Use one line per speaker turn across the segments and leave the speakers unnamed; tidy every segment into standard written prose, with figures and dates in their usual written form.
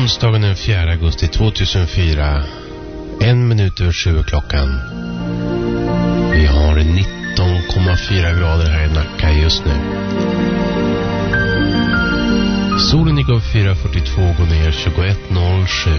Onsdagen den 4 augusti 2004, 1 minut över 7 klockan. Vi har 19,4 grader här i Nacka just nu. Solen gick upp 4.42, går ner 21.07.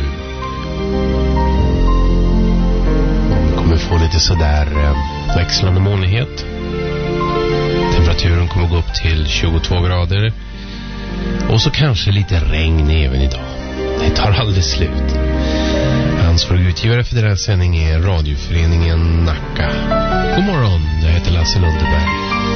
Vi kommer få lite sådär växlande molnighet. Temperaturen kommer gå upp till 22 grader. Och så kanske lite regn även idag. Det tar aldrig slut. Ansvarig utgivare för den här sändningen är Radioföreningen Nacka. God morgon, jag heter Lasse Lundeberg.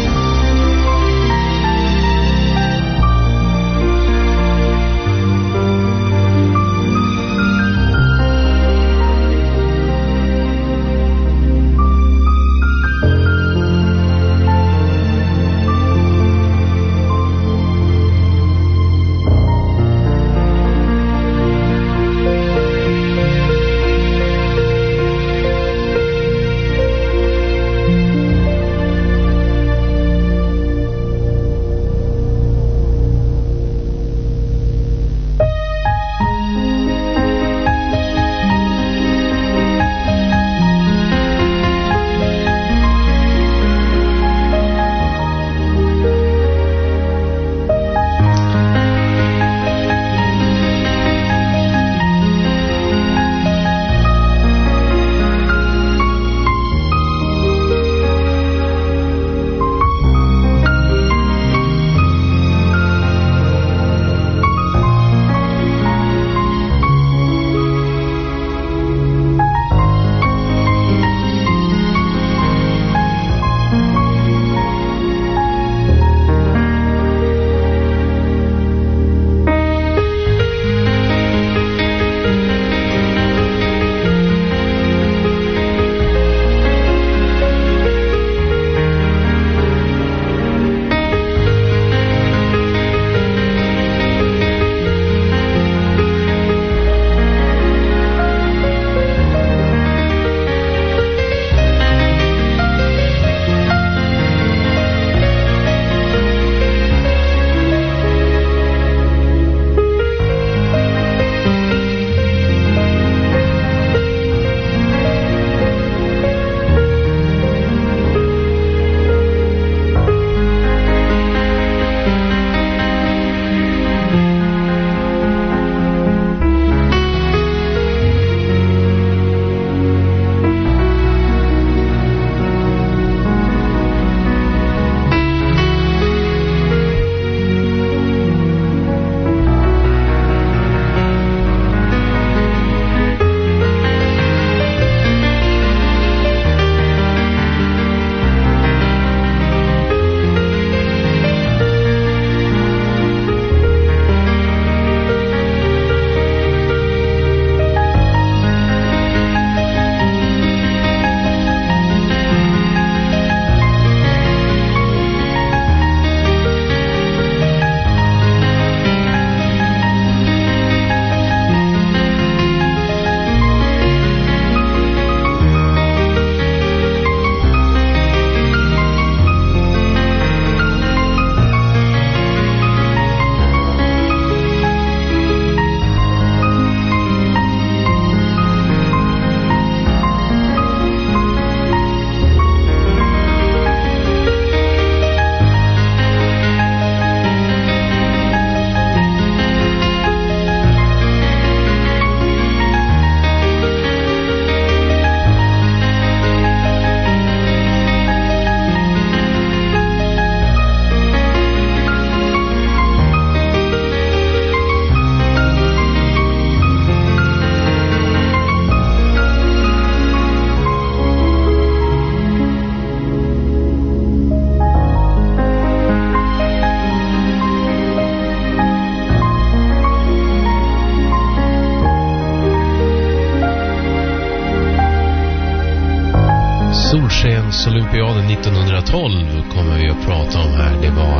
Olympiaden 1912 kommer vi att prata om här. Det var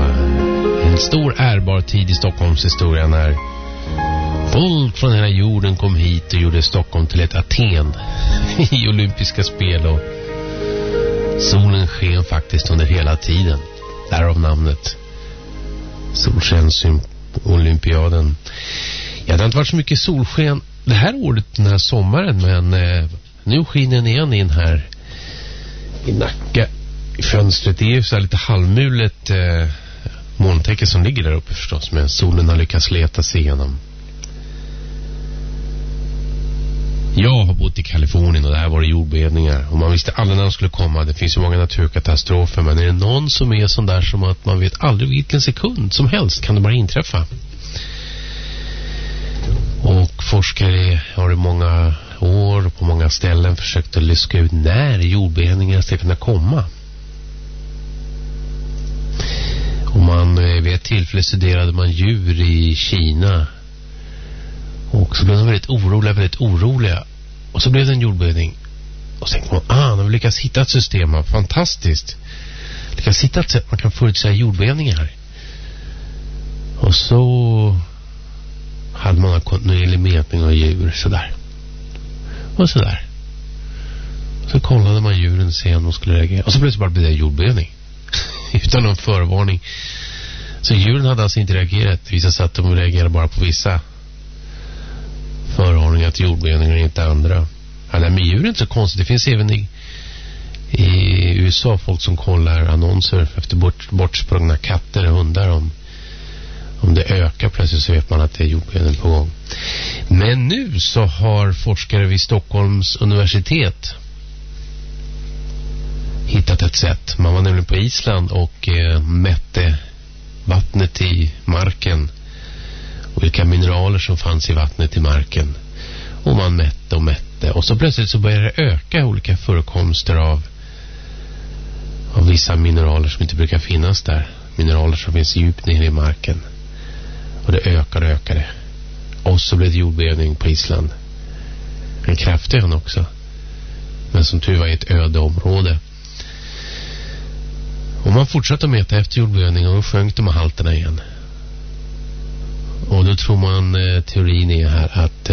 en stor ärbar tid i Stockholms historia när folk från hela jorden kom hit och gjorde Stockholm till ett Aten i olympiska spel, och solen sken faktiskt under hela tiden. Därav namnet Solskensolympiaden. Ja, har inte varit så mycket solsken det här året, den här sommaren, men nu skiner den igen in här i Nacka i fönstret. Det är ju så här lite halvmulet molntäcke som ligger där uppe förstås, men solen har lyckats leta sig igenom. Jag har bott i Kalifornien och där var det jordbävningar och man visste aldrig när de skulle komma. Det finns ju många naturkatastrofer, men är det någon som är sån där som att man vet aldrig vilken sekund som helst kan det bara inträffa. Och forskare har i många år på många ställen försökt att lyska ut när jordbävningar ska kunna komma. Och man vid ett tillfälle studerade man djur i Kina. Och så blev de väldigt oroliga. Och så blev det en jordbävning. Och så tänkte man, de har lyckats hitta ett system. Fantastiskt. Lyckats hitta ett sätt man kan förutsäga jordbävningar. Och så hade man en kontinuerlig mätning av djur sådär. Och sådär. Så kollade man djuren och se om de skulle reagera. Och så blev det bara en jordbävning. Utan någon förvarning. Så djuren hade alltså inte reagerat. Det visade sig att de reagerade bara på vissa förvarningar till jordbävningar och inte andra. Ja, men djur är inte så konstigt. Det finns även i USA folk som kollar annonser efter bortsprungna katter och hundar. Om det ökar plötsligt så vet man att det är jordbävning på gång. Men nu så har forskare vid Stockholms universitet hittat ett sätt. Man var nämligen på Island och mätte vattnet i marken och vilka mineraler som fanns i vattnet i marken. Och man mätte och så plötsligt så började det öka olika förekomster av vissa mineraler som inte brukar finnas där. Mineraler som finns djupt ner i marken. Och det ökade. Och så blev det jordbävning på Island. En kraftig en också. Men som tur var i ett öde område. Och man fortsatte att mäta efter jordbävning och då sjönk de halterna igen. Och då tror man teorin är här att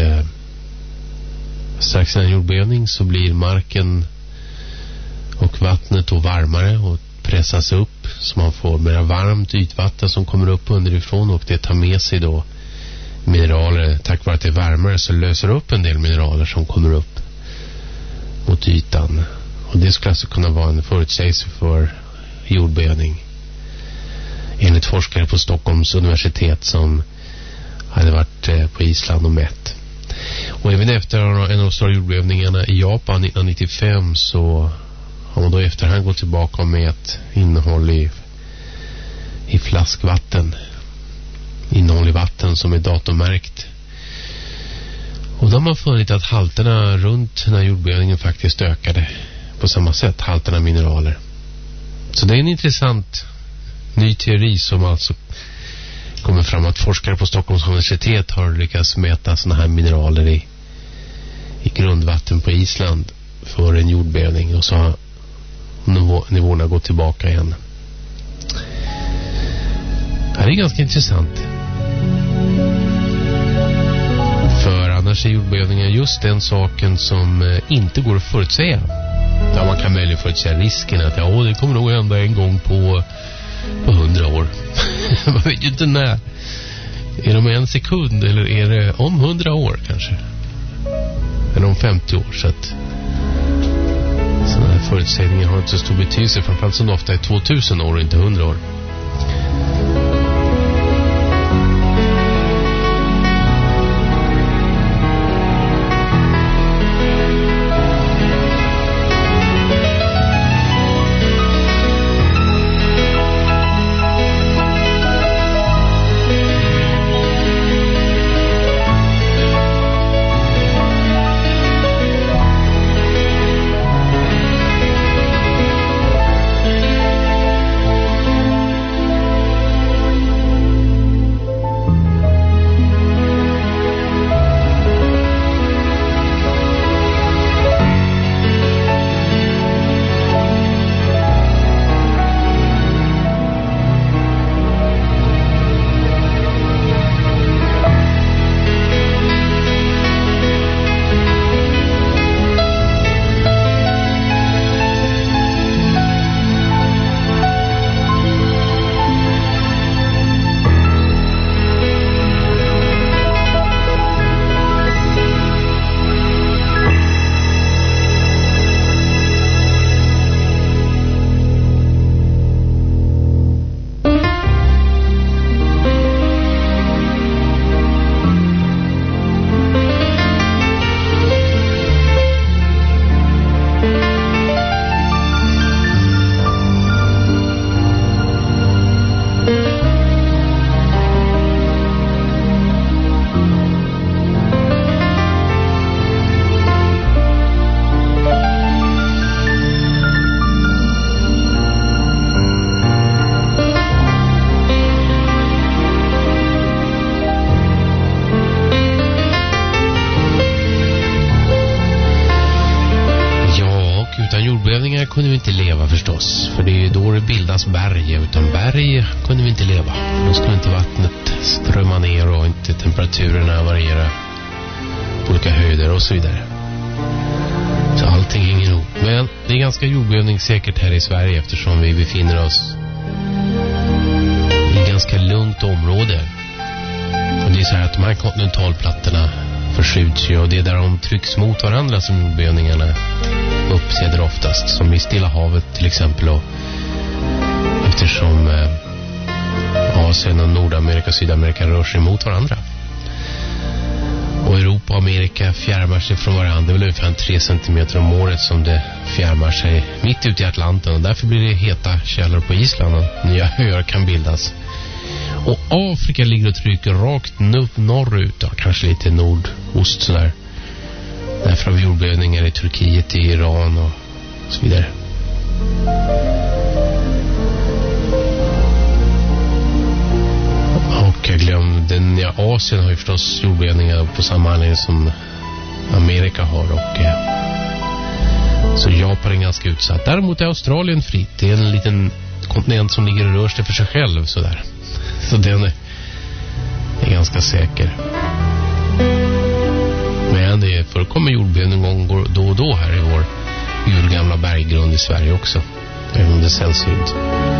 strax innan jordbävning så blir marken och vattnet då varmare och pressas upp så man får mer varmt ytvatten som kommer upp underifrån och det tar med sig då mineraler. Tack vare att det är varmare så löser upp en del mineraler som kommer upp mot ytan. Och det skulle alltså kunna vara en förutsägelse för jordbävning. Enligt forskare på Stockholms universitet som hade varit på Island och mätt. Och även efter en av de stora jordbävningarna i Japan 1995 så har man då i efterhand gått tillbaka och mätt innehåll i flaskvatten. Innehåll i vatten som är datummärkt. Och då har man funnit att halterna runt den här jordbävningen faktiskt ökade på samma sätt, halterna mineraler. Så det är en intressant ny teori som alltså kommer fram att forskare på Stockholms universitet har lyckats mäta såna här mineraler i grundvatten på Island för en jordbävning och så har nivåerna gått tillbaka igen. Det här är ganska intressant. För annars är jordbävningar just den saken som inte går att förutsäga. Ja, man kan möjligen förutsäga risken att det kommer nog hända en gång på 100 år. Man vet ju inte när. Är det om en sekund eller är det om 100 år kanske? Eller om 50 år. Så att sådana här förutsägningar har inte så stor betydelse. Framförallt som det ofta är 2000 år och inte 100 år. kunde vi inte leva förstås. För det är ju då det bildas berg. Utan berg kunde vi inte leva. Då skulle inte vattnet strömma ner och inte temperaturerna variera på olika höjder och så vidare. Så allting hänger ihop. Men det är ganska jordbävningssäkert här i Sverige eftersom vi befinner oss i ett ganska lugnt område. Och det är så här att de här kontinentalplattorna förskjuts ju och det är där de trycks mot varandra som jordbävningarna uppträder oftast. Som i Stilla havet till exempel. Och eftersom Asien och Nordamerika och Sydamerika rör sig mot varandra. Och Europa och Amerika fjärmar sig från varandra. Det är väl ungefär 3 centimeter om året som det fjärmar sig mitt ute i Atlanten. Och därför blir det heta källor på Island och nya öar kan bildas. Och Afrika ligger och trycker rakt norrut. Ja, kanske lite nordost sådär. Därför har vi jordbävningar i Turkiet, i Iran och så vidare. Och jag glömde, Asien har ju förstås jordbävningar på samma anledning som Amerika har. Och så Japan är ganska utsatt. Däremot är Australien fritt. Det är en liten kontinent som ligger och rör sig för sig själv sådär. Så den är ganska säker. Men det förekommer jordbävning någon gång då och då här i vår urgamla berggrund i Sverige också. Även om det är sällsynt.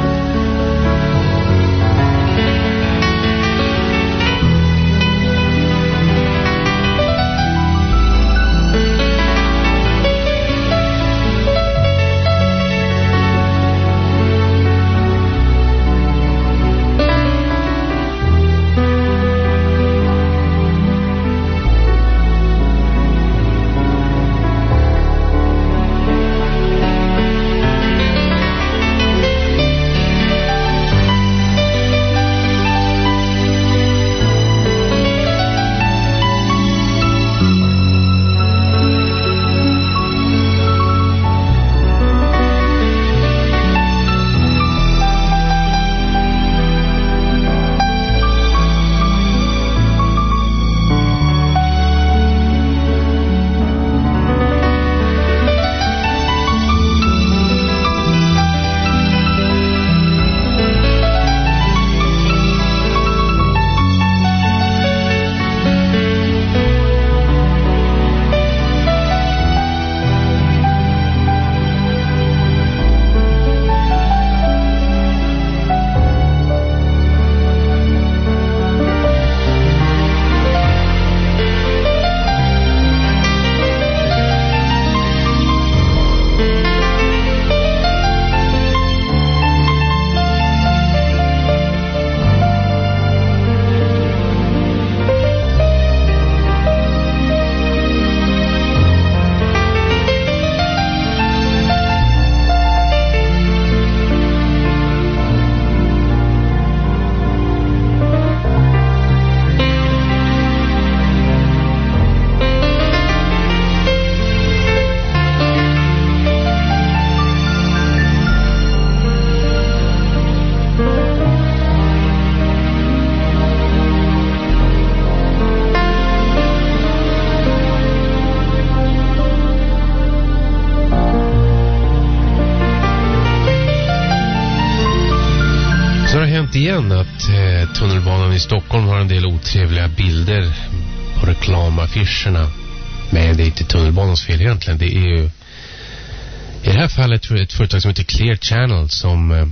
Igen att tunnelbanan i Stockholm har en del otrevliga bilder på reklamaffischerna. Men det är inte tunnelbanans fel egentligen. Det är ju i det här fallet ett företag som heter Clear Channel som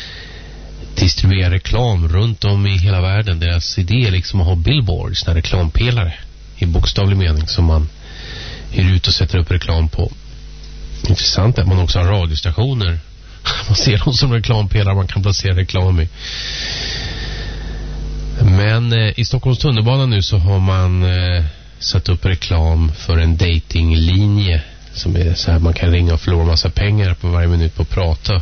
distribuerar reklam runt om i hela världen. Deras idé är liksom att ha billboards, när reklampelare i bokstavlig mening som man hyr ut och sätter upp reklam på. Intressant att man också har radiostationer. Man ser dem som reklampelare man kan placera reklam i. Men i Stockholms tunnelbana nu så har man satt upp reklam för en datinglinje som är så här man kan ringa och förlora massa pengar på varje minut på att prata.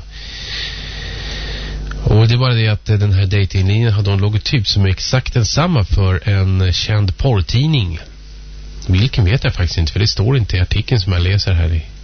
Och det är bara det att den här datinglinjen har en logotyp som är exakt densamma för en känd porrtidning. Vilken vet jag faktiskt inte, för det står inte i artikeln som jag läser här i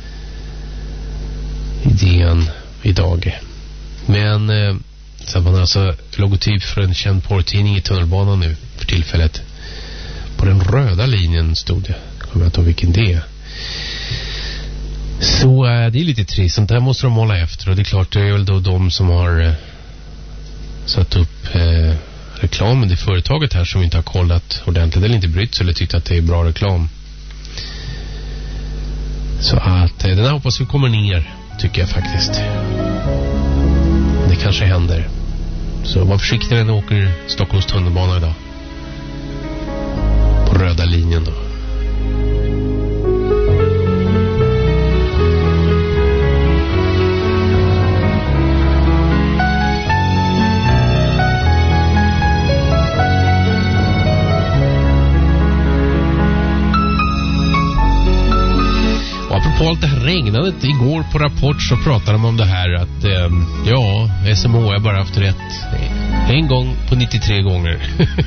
DN idag. Men så att man har alltså logotyp för en känd porrtidning i tunnelbanan nu för tillfället. På den röda linjen stod det. Jag kommer inte ihåg vilken det är. Så det är lite trist. Sånt där måste de hålla efter. Och det är klart, det är väl då de som har satt upp reklamen i företaget här som inte har kollat ordentligt eller inte brytt sig eller tyckt att det är bra reklam. Så att den här hoppas vi kommer ner, tycker jag faktiskt. Det kanske händer. Så var försiktig när ni åker Stockholms tunnelbana idag. På röda linjen då. Apropå allt det här regnandet, igår på Rapport så pratade de om det här att SMH har bara haft rätt en gång på 93 gånger.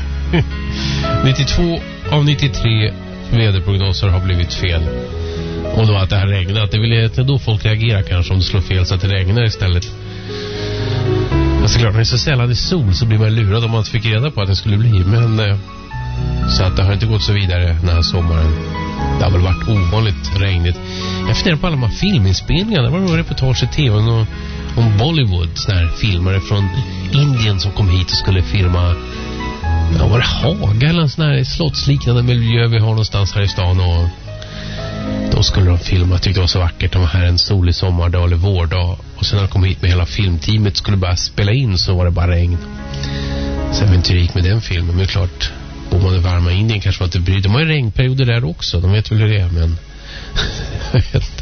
92 av 93 väderprognoser har blivit fel. Och då att det här regnat, det vill egentligen då folk reagera kanske om det slår fel så att det regnar istället. Alltså klart, när det är så sällan det är sol så blir man lurad om man inte fick reda på att det skulle bli. Men så att det har inte gått så vidare den här sommaren. Det har väl varit ovanligt regnigt. Jag funderar på alla de här filminspelningarna. Det var några reportage i tv om Bollywood. Sådana här filmare från Indien som kom hit och skulle filma. Var det Haga eller en sån här slottsliknande miljö vi har någonstans här i stan. Och då skulle de filma. Jag tyckte det var så vackert. De var här en solig sommardag eller vårdag. Och sen när de kom hit med hela filmteamet skulle bara spela in så var det bara regn. Så jag vet inte hur det gick med den filmen. Men det är klart, bor man i varma Indien kanske man inte bryr. De har ju regnperioder där också. De vet väl hur det är, men jag vet inte.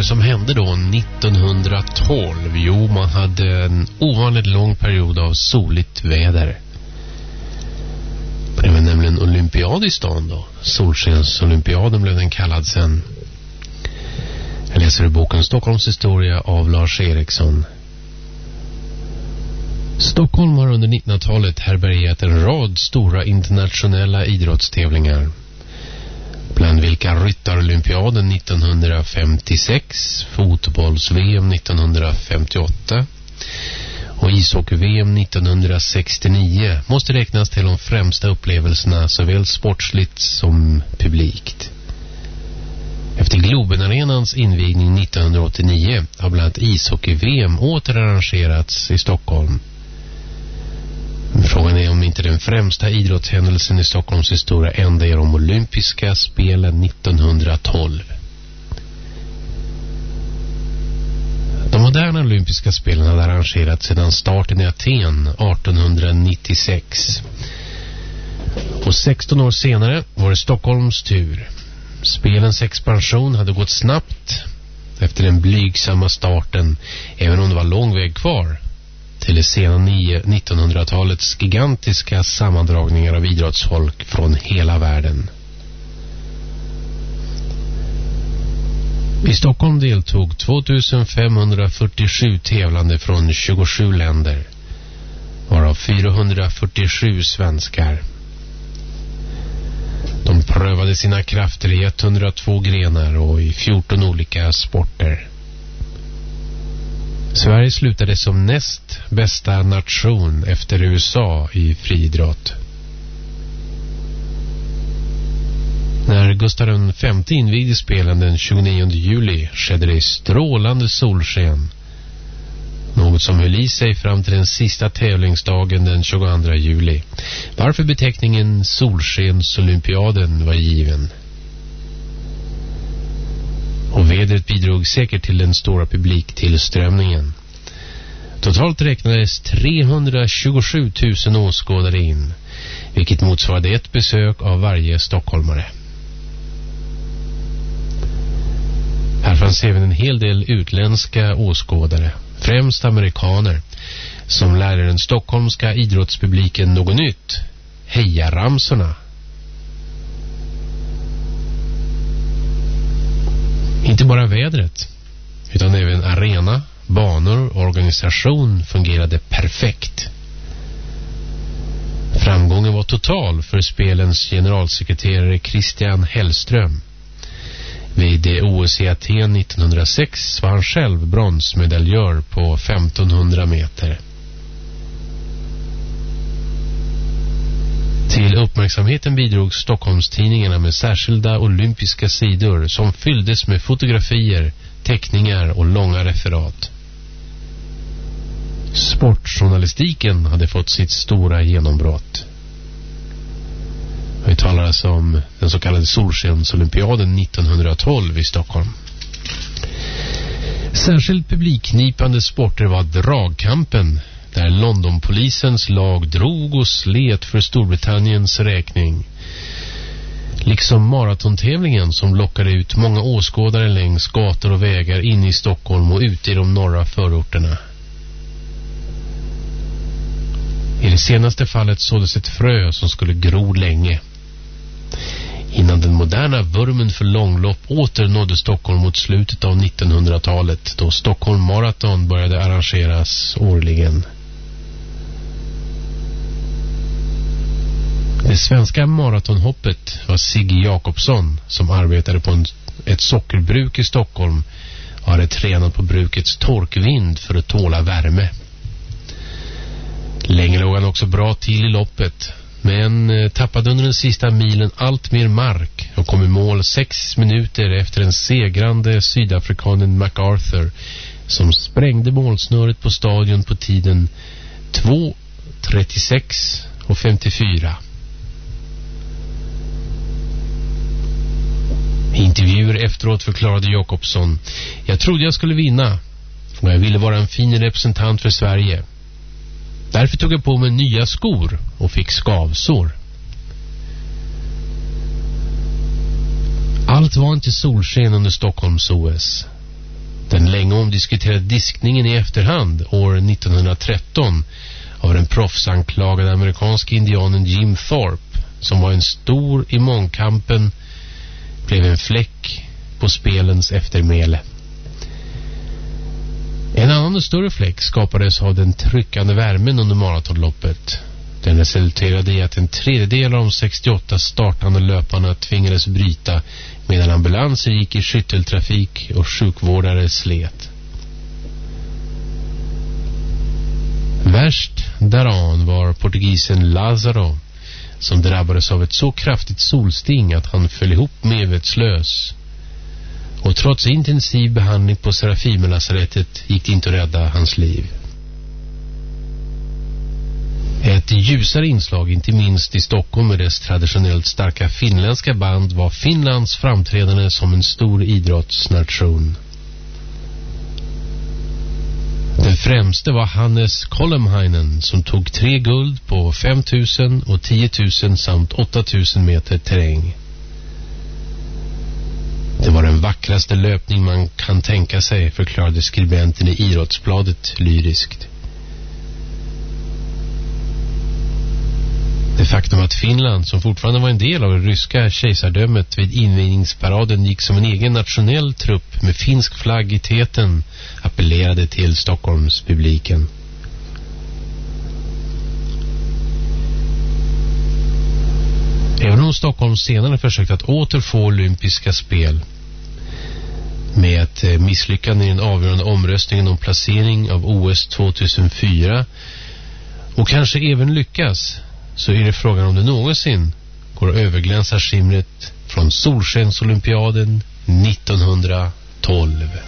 som hände då 1912? Jo, man hade en ovanligt lång period av soligt väder. Det var nämligen olympiad i stan då. Solskensolympiaden blev den kallad sen. Jag läser i boken Stockholms historia av Lars Eriksson. Stockholm har under 1900-talet härbärgerat en rad stora internationella idrottstävlingar. Bland vilka ryttarolympiaden 1956, fotbolls-VM 1958 och ishockey-VM 1969 måste räknas till de främsta upplevelserna såväl sportsligt som publikt. Efter Globenarenans invigning 1989 har bland annat ishockey-VM återarrangerats i Stockholm. Frågan är om inte den främsta idrottshändelsen i Stockholms historia ändå är de olympiska spelen 1912. De moderna olympiska spelen hade arrangerats sedan starten i Aten 1896. Och 16 år senare var det Stockholms tur. Spelens expansion hade gått snabbt efter den blygsamma starten, även om det var lång väg kvar till det sena 1900-talets gigantiska sammandragningar av idrottsfolk från hela världen. I Stockholm deltog 2547 tävlande från 27 länder, varav 447 svenskar. De prövade sina krafter i 102 grenar och i 14 olika sporter. Sverige slutade som näst bästa nation efter USA i friidrott. När Gustav V invigde spelen den 29 juli skedde det i strålande solsken. Något som höll i sig fram till den sista tävlingsdagen den 22 juli. Varför beteckningen Solskensolympiaden var given. Och vädret bidrog säkert till den stora publiktillströmningen. Totalt räknades 327 000 åskådare in, vilket motsvarade ett besök av varje stockholmare. Här fanns även en hel del utländska åskådare, främst amerikaner, som lärde den stockholmska idrottspubliken något nytt: hejaramsorna. Inte bara vädret, utan även arena, banor och organisation fungerade perfekt. Framgången var total för spelens generalsekreterare Christian Hellström. Vid OS i Aten 1906 var han själv bronsmedaljör på 1500 meter. Till uppmärksamheten bidrog Stockholmstidningarna med särskilda olympiska sidor som fylldes med fotografier, teckningar och långa referat. Sportjournalistiken hade fått sitt stora genombrott. Vi talar alltså om den så kallade Solskensolympiaden 1912 i Stockholm. Särskilt publikknipande sporter var dragkampen, där Londonpolisens lag drog och slet för Storbritanniens räkning. Liksom maratontävlingen som lockade ut många åskådare längs gator och vägar in i Stockholm och ute i de norra förorterna. I det senaste fallet såddes ett frö som skulle gro länge. Innan den moderna vurmen för långlopp åter nådde Stockholm mot slutet av 1900-talet, då Stockholm Marathon började arrangeras årligen. Det svenska maratonhoppet var Sigge Jakobsson, som arbetade på ett sockerbruk i Stockholm och hade tränat på brukets torkvind för att tåla värme. Länge låg han också bra till i loppet, men tappade under den sista milen allt mer mark och kom i mål 6 minuter efter den segrande sydafrikanen MacArthur, som sprängde målsnöret på stadion på tiden 2:36:54. I intervjuer efteråt förklarade Jakobsson: "Jag trodde jag skulle vinna och jag ville vara en fin representant för Sverige. Därför tog jag på mig nya skor och fick skavsår." Allt var inte solsken under Stockholms OS. Den länge omdiskuterade diskningen i efterhand år 1913 av den proffsanklagade amerikanska indianen Jim Thorpe, som var en stor i mångkampen, blev en fläck på spelens eftermäle. En annan och större fläck skapades av den tryckande värmen under maratonloppet. Den resulterade i att en tredjedel av de 68 startande löparna tvingades bryta medan ambulanser gick i skytteltrafik och sjukvårdare slet. Värst däran var portugisen Lázaro, som drabbades av ett så kraftigt solsting att han föll ihop medvetslös. Och trots intensiv behandling på Serafimerlasarettet gick det inte att rädda hans liv. Ett ljusare inslag, inte minst i Stockholm med dess traditionellt starka finländska band, var Finlands framträdande som en stor idrottsnation. Den främste var Hannes Kollemhainen, som tog 3 guld på 5000 och 10 000 samt 8000 meter terräng. Det var den vackraste löpning man kan tänka sig, förklarade skribenten i Idrottsbladet lyriskt. Det faktum att Finland, som fortfarande var en del av det ryska kejsardömet, vid invigningsparaden gick som en egen nationell trupp med finsk flagg i täten, appellerade till Stockholms publiken. Även om Stockholm senare försökt att återfå olympiska spel med ett misslyckande i den avgörande omröstningen om placering av OS 2004 och kanske även lyckas, så är det frågan om det någonsin går att överglänsa skimret från Solskensolympiaden 1912.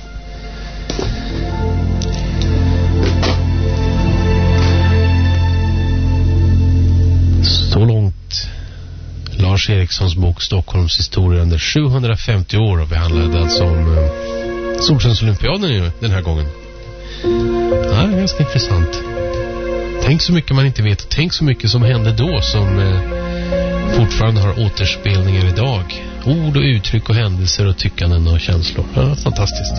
Så långt Lars Erikssons bok Stockholms historia under 750 år, och vi handlade alltså om Solskensolympiaden den här gången. Ja, det är ganska intressant. Tänk så mycket man inte vet, och tänk så mycket som hände då som fortfarande har återspelningar idag. Ord och uttryck och händelser och tyckanden och känslor. Ja, fantastiskt.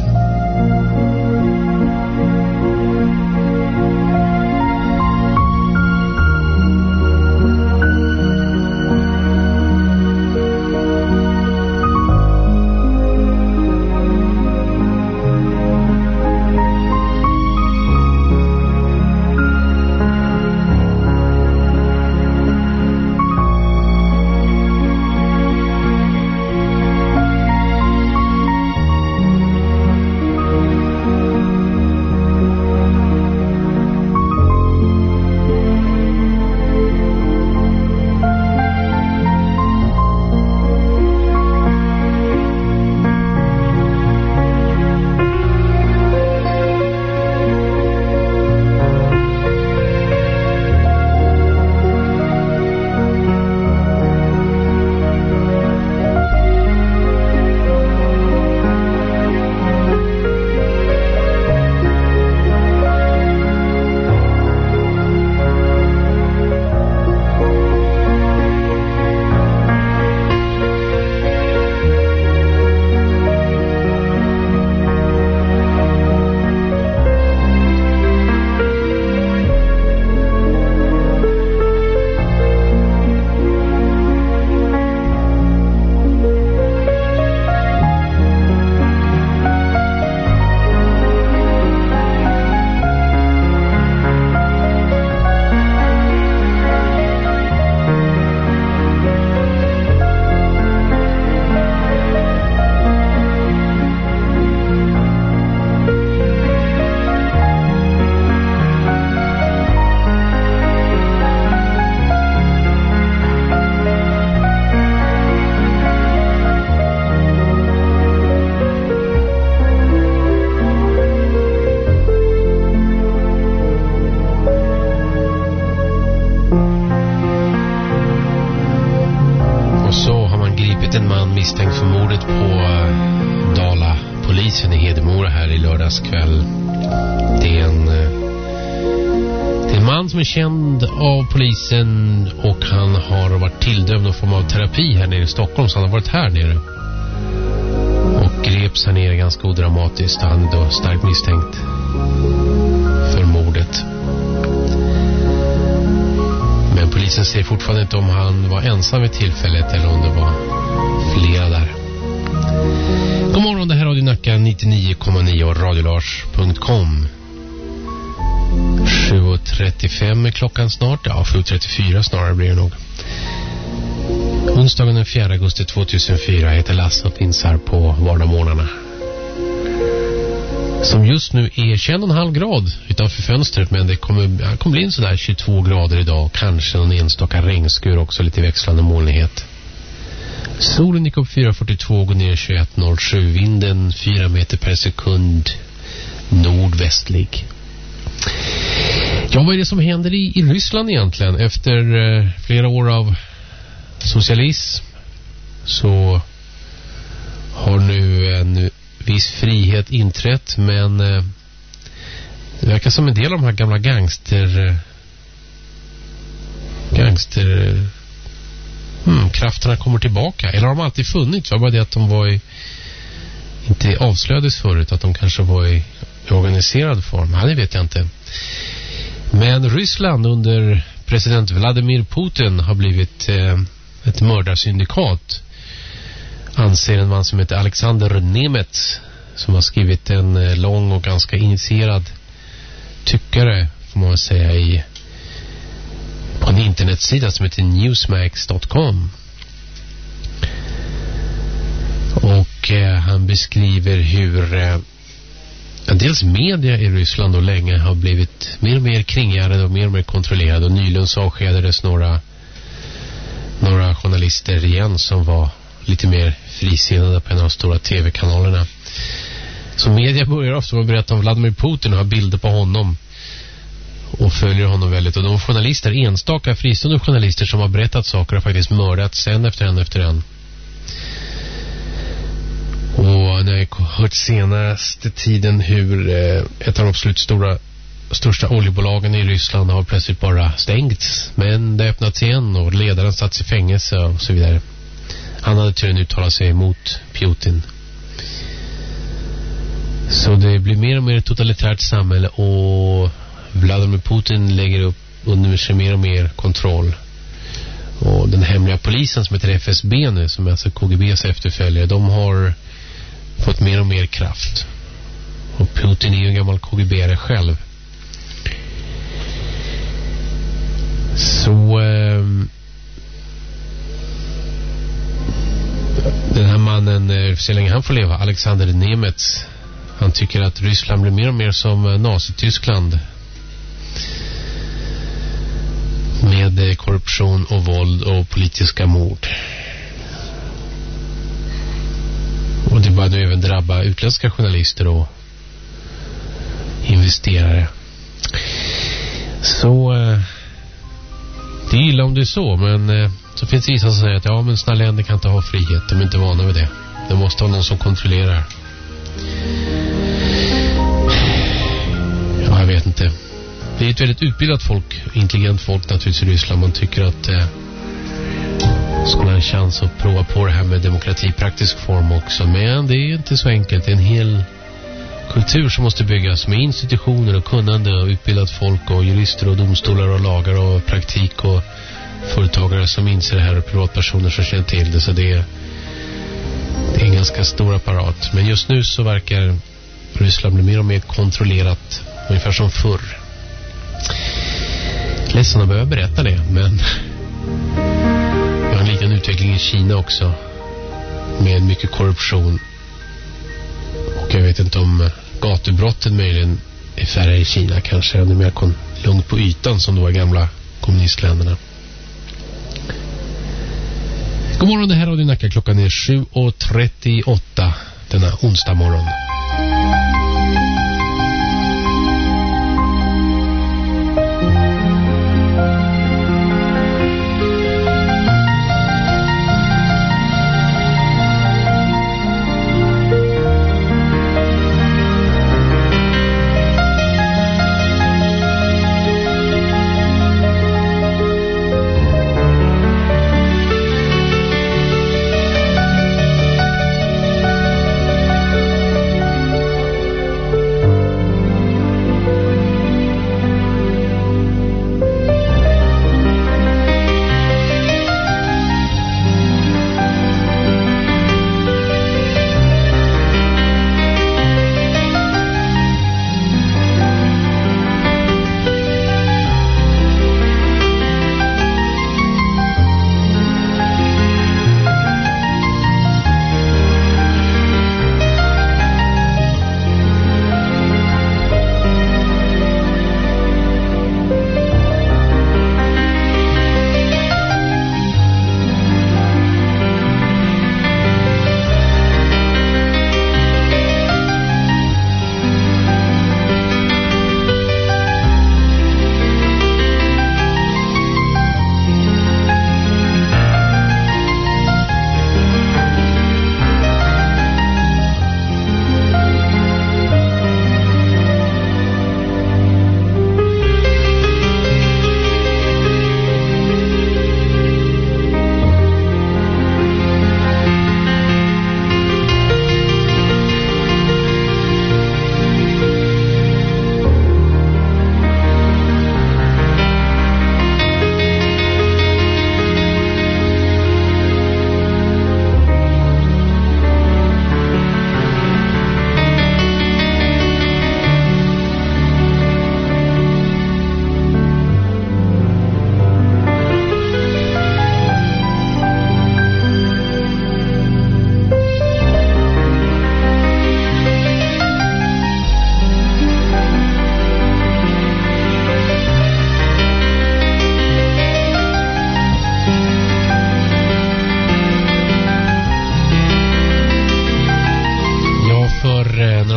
misstänkt för mordet på Dala-polisen i Hedemora här i lördagskväll. Det är en man som är känd av polisen och han har varit tilldömd någon form av terapi här nere i Stockholm, så han har varit här nere. Och greps här nere ganska odramatiskt. Han är då starkt misstänkt för mordet. Men polisen säger fortfarande inte om han var ensam vid tillfället eller om det var flera där. God morgon, det här är Radio Nacka 99,9 och radiolars.com. 7.35 är klockan snart. Ja, 7.34 snarare blir det nog. Onsdagen den 4 augusti 2004 heter Lasse och finns här på vardagsmorgnarna. Som just nu är 21,5 grad utanför fönstret, men det kommer bli en sådär 22 grader idag. Kanske någon enstaka regnskur också, lite växlande molnighet. Solen gick upp 4.42 och går ner 21.07. Vinden 4 meter per sekund nordvästlig. Ja, vad är det som händer i Ryssland egentligen? Efter flera år av socialism så har nu en viss frihet inträtt, men det verkar som en del av de här gamla krafterna kommer tillbaka. Eller har de alltid funnits? Det var bara det att de inte avslöjades förut, att de kanske var i organiserad form. Det vet jag inte. Men Ryssland under president Vladimir Putin har blivit ett mördarsyndikat, anser en man som heter Alexander Nemets, som har skrivit en lång och ganska initierad tyckare, får man säga, på en internetsida som heter newsmax.com. Och han beskriver hur dels media i Ryssland och länge har blivit mer och mer kringgärdade och mer kontrollerade, och nyligen så avskedades några journalister igen som var lite mer frisinnade på en av de stora tv-kanalerna. Så media börjar ofta med att berätta om Vladimir Putin och har bilder på honom och följer honom väldigt. Och de journalister, enstaka fristående journalister som har berättat saker, har faktiskt mördats en efter en. Och när jag har hört senaste tiden hur ett av de absolut största oljebolagen i Ryssland har plötsligt bara stängts, men det öppnats igen och ledaren satts i fängelse och så vidare. Han hade tydligen uttalat sig emot Putin. Så det blir mer och mer ett totalitärt samhälle, och Vladimir Putin lägger upp under sig mer och mer kontroll. Och den hemliga polisen som heter FSB nu, som är alltså KGBs efterföljare, de har fått mer och mer kraft. Och Putin är ju en gammal KGB-are själv. Så den här mannen, så länge han får leva, Alexander Nemets, han tycker att Ryssland blir mer och mer som Nazityskland, med korruption och våld och politiska mord. Och det börjar nu även drabba utländska journalister och investerare. Så det är illa om det är så, men så finns det vissa som säger att men sådana länder kan inte ha frihet, de är inte vana vid det. Det måste ha någon som kontrollerar. Ja, jag vet inte. Det är ett väldigt utbildat folk, intelligent folk naturligtvis i Ryssland. Man tycker att skulle ha en chans att prova på det här med demokrati i praktisk form också. Men det är inte så enkelt. Det är en hel kultur som måste byggas med institutioner och kunnande och utbildat folk och jurister och domstolar och lagar och praktik och företagare som inser det här och privatpersoner som känner till det. Så det är en ganska stor apparat. Men just nu så verkar Ryssland bli mer och mer kontrollerat, ungefär som förr. Ledsen att behöva berätta det, men vi har en liten utveckling i Kina också med mycket korruption. Och jag vet inte om gatubrotten möjligen är färre i Kina, kanske är det mer lugnt på ytan som det var i gamla kommunistländerna. God morgon, det här är Radio Nacka. Klockan är 7.38 denna onsdag morgon.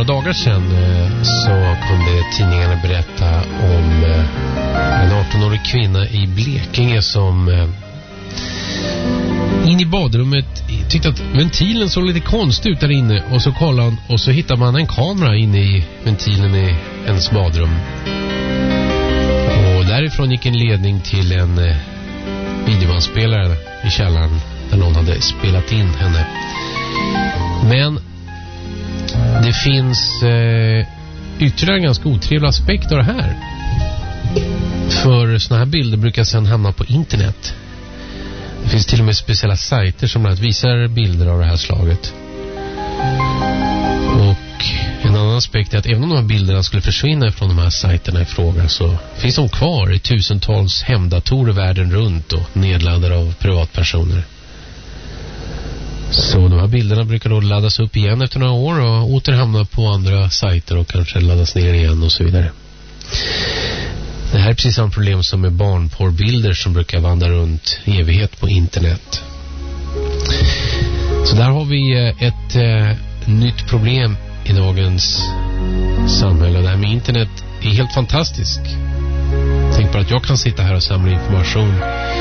några dagar sedan så kunde tidningarna berätta om en 18-årig kvinna i Blekinge som in i badrummet tyckte att ventilen såg lite konstigt ut där inne, och så kollade han och så hittade man en kamera inne i ventilen i hennes badrum. Och därifrån gick en ledning till en videobandspelare i källaren där någon hade spelat in henne. Men det finns ytterligare en ganska otrevlig aspekt av det här. För såna här bilder brukar sedan hamna på internet. Det finns till och med speciella sajter som bland annat visar bilder av det här slaget. Och en annan aspekt är att även om de här bilderna skulle försvinna från de här sajterna i fråga, så finns de kvar i tusentals hemdatorer världen runt och nedladdade av privatpersoner. Så de här bilderna brukar då laddas upp igen efter några år och återhamna på andra sajter och kanske laddas ner igen och så vidare. Det här är precis samma problem som med barnporrbilder som brukar vandra runt i evighet på internet. Så där har vi ett nytt problem i dagens samhälle. Det här med internet är helt fantastiskt. Tänk på att jag kan sitta här och samla information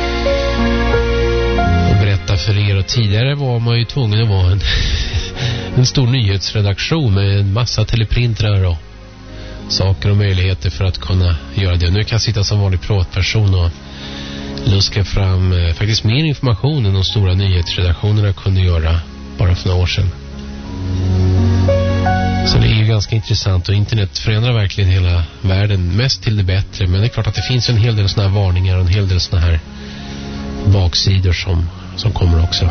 och berätta för er. Och tidigare var man ju tvungen att vara en stor nyhetsredaktion med en massa teleprintrar och saker och möjligheter för att kunna göra det. Nu kan jag sitta som vanlig privatperson och luska fram faktiskt mer information än de stora nyhetsredaktionerna kunde göra bara för några år sedan. Så det är ju ganska intressant, och internet förändrar verkligen hela världen, mest till det bättre. Men det är klart att det finns en hel del såna här varningar och en hel del såna här baksidor som kommer också.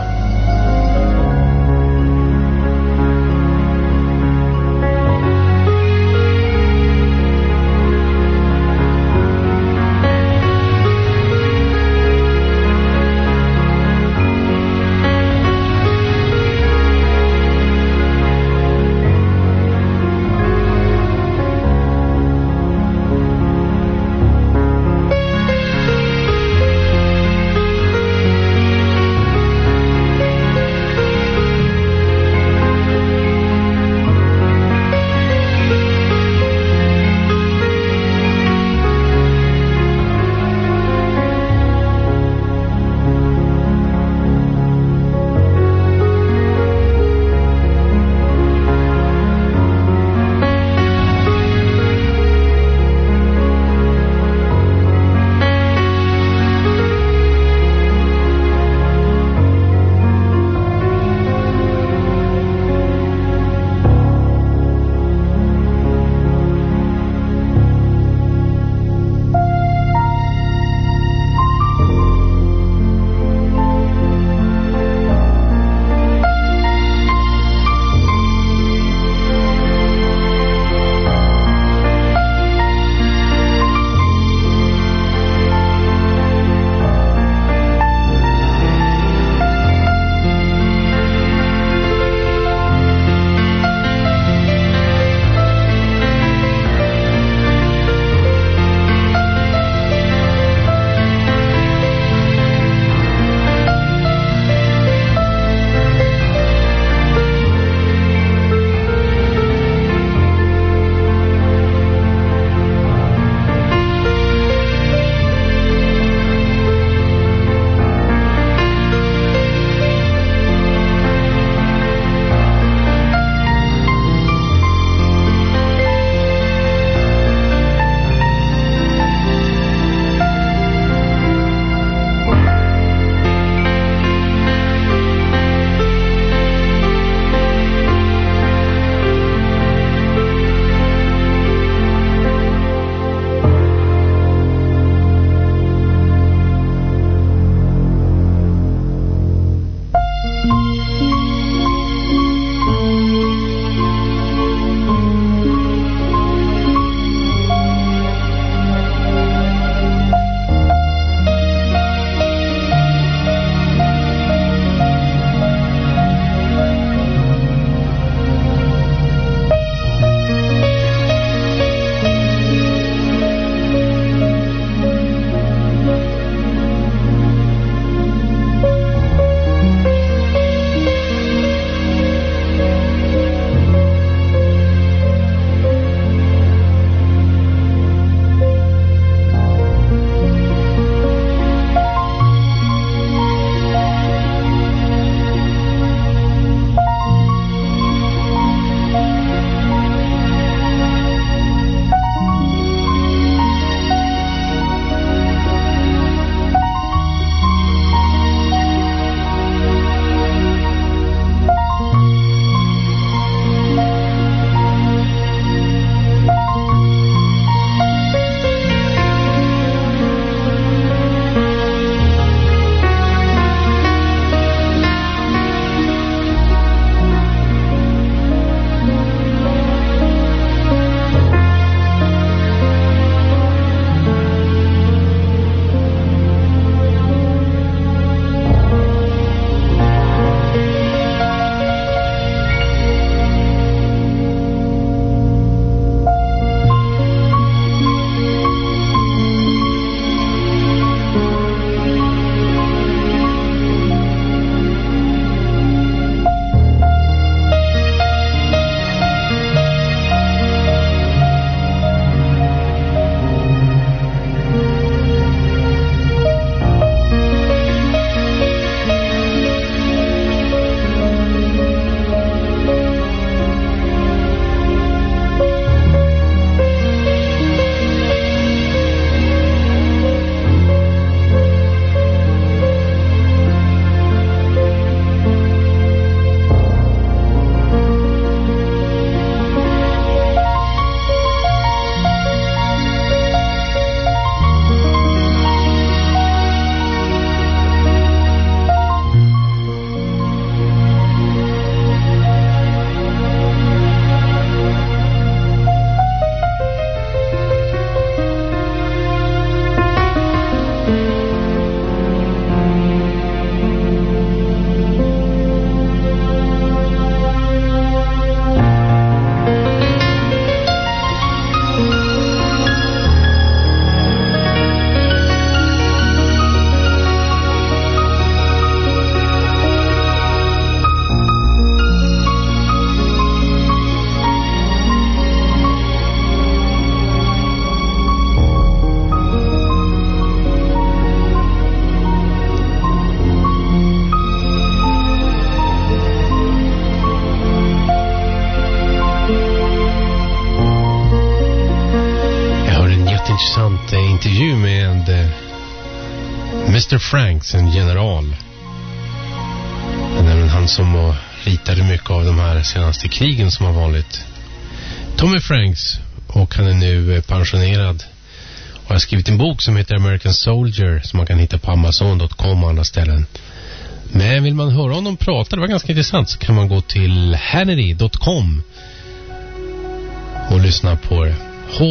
Mr. Franks, en general. Det är nämligen han som ritade mycket av de här senaste krigen som har varit. Tommy Franks, och han är nu pensionerad och har skrivit en bok som heter American Soldier som man kan hitta på Amazon.com och andra ställen. Men vill man höra honom prata, det var ganska intressant, så kan man gå till Hannity.com och lyssna på det.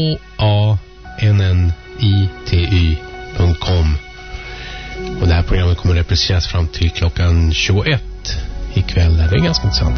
HANNITY.com. Och det här programmet kommer repriseras fram till klockan 21 ikväll. Det är ganska intressant.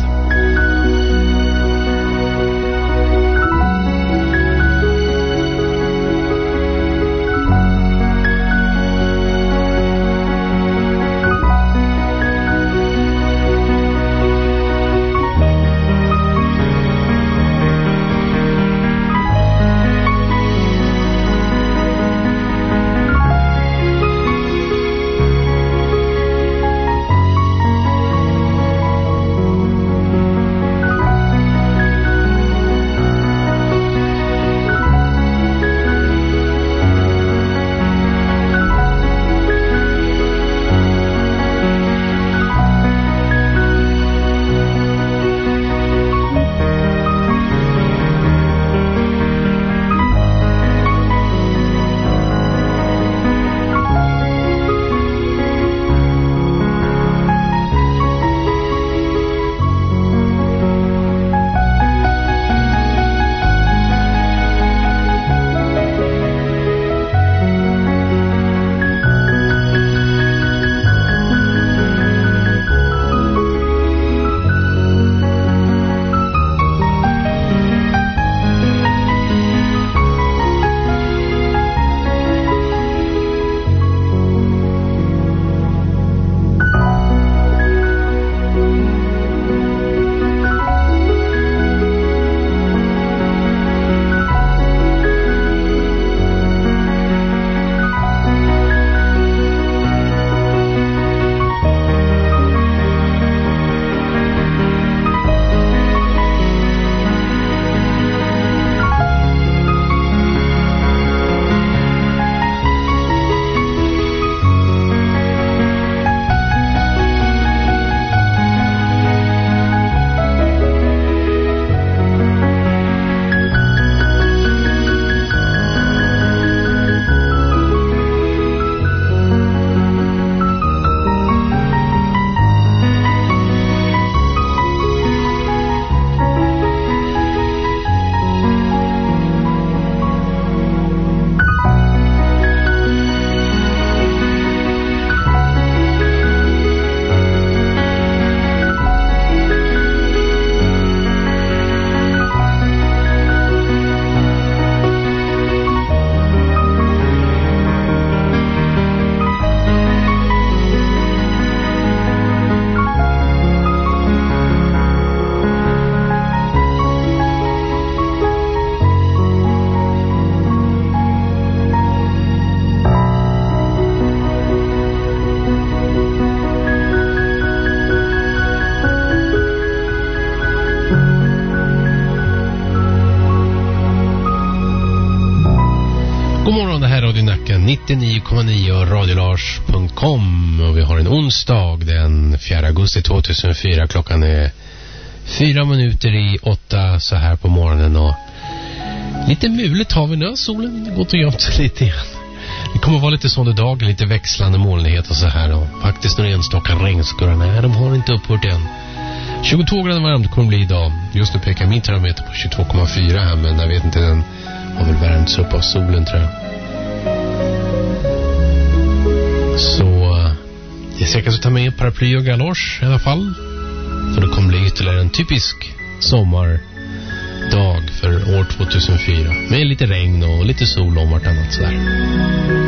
God morgon, det här är Radio Nacka 99,9 och radiolars.com och vi har en onsdag den 4 augusti 2004. Klockan är 4:07 så här på morgonen och lite muligt har vi nu. Solen gått och gömt sig lite igen. Det kommer vara lite sån idag, lite växlande molnighet och så här och faktiskt några enstaka regnskurar. Nej, de har inte upphört än. 22 grader varmt kommer det bli idag. Just nu pekar min termometer på 22,4 här, men jag vet inte, den har väl värmts upp av solen tror jag. Så det är säkert att ta med paraply och galosch i alla fall. För det kommer bli ytterligare en typisk sommardag för år 2004. Med lite regn och lite sol om vartannat sådär.